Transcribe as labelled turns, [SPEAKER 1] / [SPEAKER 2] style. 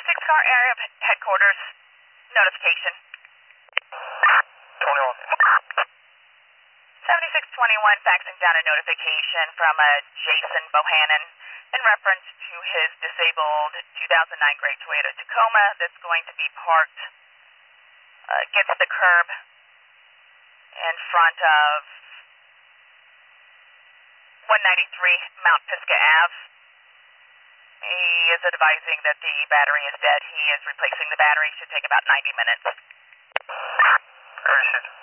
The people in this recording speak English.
[SPEAKER 1] car area headquarters notification.
[SPEAKER 2] 21.
[SPEAKER 1] 7621 faxing down a notification from Jason Bohannon in reference to his disabled 2009 gray Toyota Tacoma that's going to be parked against the curb in front of 193 Mount Pisgah Ave. He is advising that the battery is dead. He is replacing the battery. Should take about 90 minutes.
[SPEAKER 2] Received.